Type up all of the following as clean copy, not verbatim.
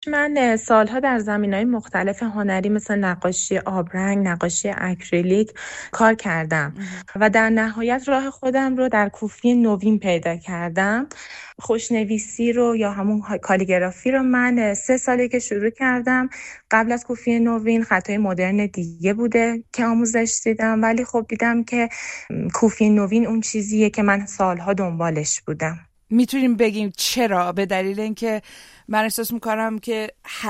من سالها در زمینه‌های مختلف هنری مثل نقاشی آبرنگ، نقاشی اکریلیک کار کردم و در نهایت راه خودم رو در کوفی نوین پیدا کردم. خوشنویسی رو یا همون کالیگرافی رو من 3 ساله که شروع کردم. قبل از کوفی نوین خطای مدرن دیگه بوده که آموزش دیدم، ولی خب دیدم که کوفی نوین اون چیزیه که من سالها دنبالش بودم. میتونیم بگیم چرا؟ به دلیل اینکه من احساس میکنم که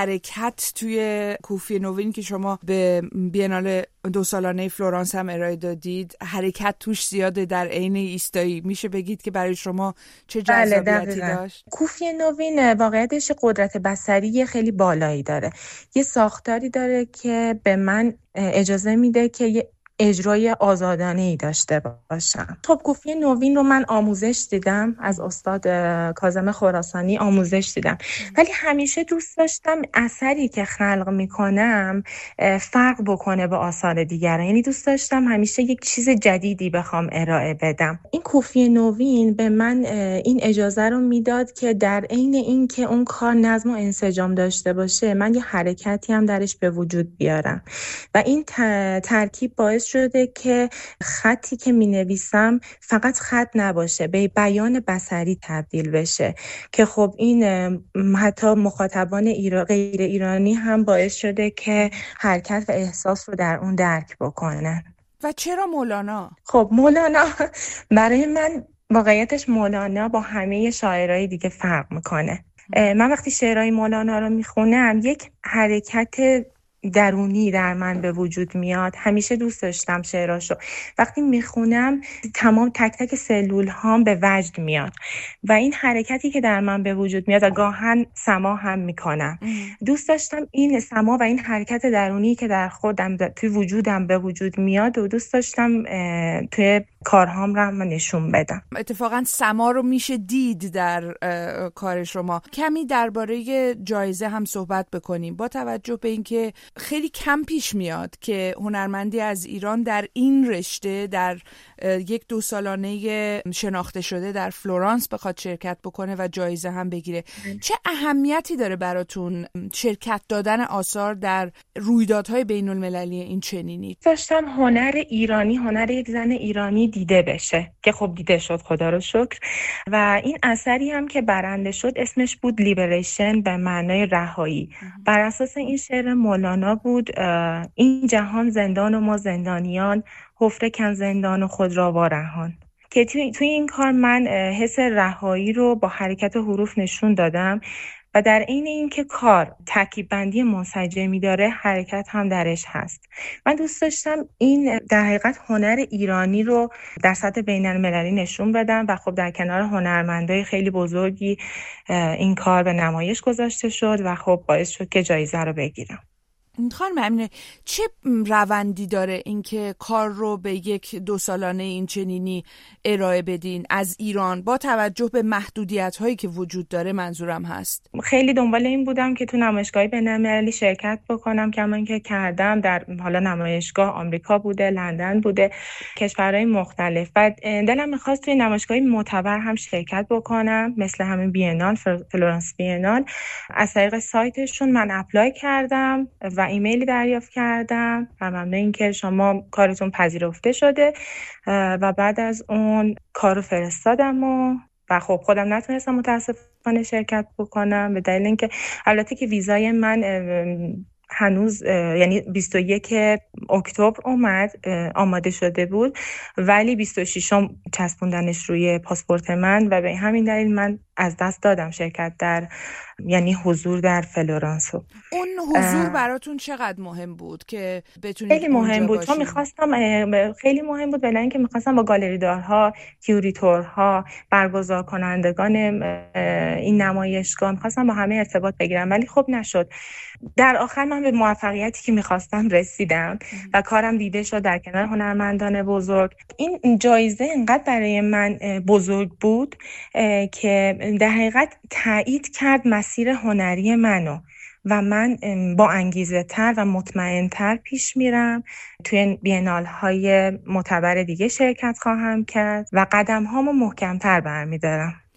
حرکت توی کوفی نوین که شما به بینال 2 سالانه فلورانس هم ارائه دادید، حرکت توش زیاده در عین ایستایی. میشه بگید که برای شما چه جذابیتی داشت؟ کوفی نوین واقعیتش قدرت بصری خیلی بالایی داره. یه ساختاری داره که به من اجازه میده که یه اجرای آزادانه‌ای داشته باشم. خب کوفی نوین رو من آموزش دیدم، از استاد کاظم خراسانی آموزش دیدم، ولی همیشه دوست داشتم اثری که خلق میکنم فرق بکنه با آثار دیگران. یعنی دوست داشتم همیشه یک چیز جدیدی بخوام ارائه بدم. این کوفی نوین به من این اجازه رو میداد که در عین این که اون کار نظم و انسجام داشته باشه، من یه حرکتی هم درش به وجود بیارم و این ترکیب باعث شده که خطی که می‌نویسم فقط خط نباشه، به بیان بصری تبدیل بشه که خب این حتی مخاطبان غیر ایرانی هم باعث شده که حرکت و احساس رو در اون درک بکنن. و چرا مولانا؟ خب مولانا برای من واقعیتش مولانا با همه شاعرای دیگه فرق میکنه. من وقتی شعرهای مولانا رو میخونم یک حرکت درونی در من به وجود میاد. همیشه دوست داشتم شعراشو. وقتی میخونم تمام تک تک سلول هام به وجد میاد و این حرکتی که در من به وجود میاد و گاهن سما هم میکنم. دوست داشتم این سما و این حرکت درونی که در خودم توی وجودم به وجود میاد و دوست داشتم توی کارهام رو نشون بدم. اتفاقا سما رو میشه دید در کار شما. کمی درباره جایزه هم صحبت بکنیم، با توجه به اینکه خیلی کم پیش میاد که هنرمندی از ایران در این رشته در 1-2 سالانه شناخته شده در فلورانس بخواد شرکت بکنه و جایزه هم بگیره. چه اهمیتی داره براتون شرکت دادن آثار در رویدادهای بین المللی این چنینی؟ داشتم هنر ایرانی، هنر یک زن ایرانی دیده بشه که خب دیده شد، خدا رو شکر. و این اثری هم که برنده شد اسمش بود لیبریشن، به معنای رهایی. بر اساس این شعر مولانا بود: این جهان زندان و ما زندانیان، حفره کن زندان و خود را وارهان. که توی این کار من حس رهایی رو با حرکت حروف نشون دادم و در عین اینکه کار ترکیب بندی منسجمی داره، حرکت هم درش هست. من دوست داشتم این در حقیقت هنر ایرانی رو در سطح بین‌المللی نشون بدم و خب در کنار هنرمندای خیلی بزرگی این کار به نمایش گذاشته شد و خب باعث شد که جایزه رو بگیرم. خانم امینه، چه روندی داره اینکه کار رو به 1-2 سالانه این چنینی ارائه بدین از ایران، با توجه به محدودیت هایی که وجود داره منظورم هست؟ خیلی دنبال این بودم که تو نمایشگاه بین‌المللی شرکت بکنم، که من که کردم در حالا نمایشگاه آمریکا بوده، لندن بوده، کشورهای مختلف. بعد دلم می‌خواست توی نمایشگاه معتبر هم شرکت بکنم، مثل همین بینال، فلورانس بینال. از طریق سایتشون من اپلای کردم و ایمیلی دریافت کردم و ممنون اینکه شما کارتون پذیرفته شده و بعد از اون کارو فرستادم و خب خودم نتونستم متاسفانه شرکت بکنم به دلیل اینکه البته که ویزای من هنوز یعنی 21 اکتبر اومد، آماده شده بود، ولی 26م چسبوندنش روی پاسپورت من و به همین دلیل من از دست دادم شرکت در یعنی حضور در فلورانس. اون حضور براتون چقدر مهم بود که بتونید؟ خیلی مهم بود، چون خیلی مهم بود، بلکه میخواستم با گالری دارها، کیوریتورها، برگزار کنندگان این نمایشگاه میخواستم با همه ارتباط بگیرم، ولی خب نشد. در آخر من به موفقیتی که میخواستم رسیدم و کارم دیده شد در کنار هنرمندان بزرگ. این جایزه انقدر برای من بزرگ بود که در حقیقت تایید کرد مسیر هنری منو و من با انگیزه تر و مطمئن تر پیش میرم. توی بینال های معتبر دیگه شرکت خواهم کرد و قدم هامو محکم تر برمیدارم.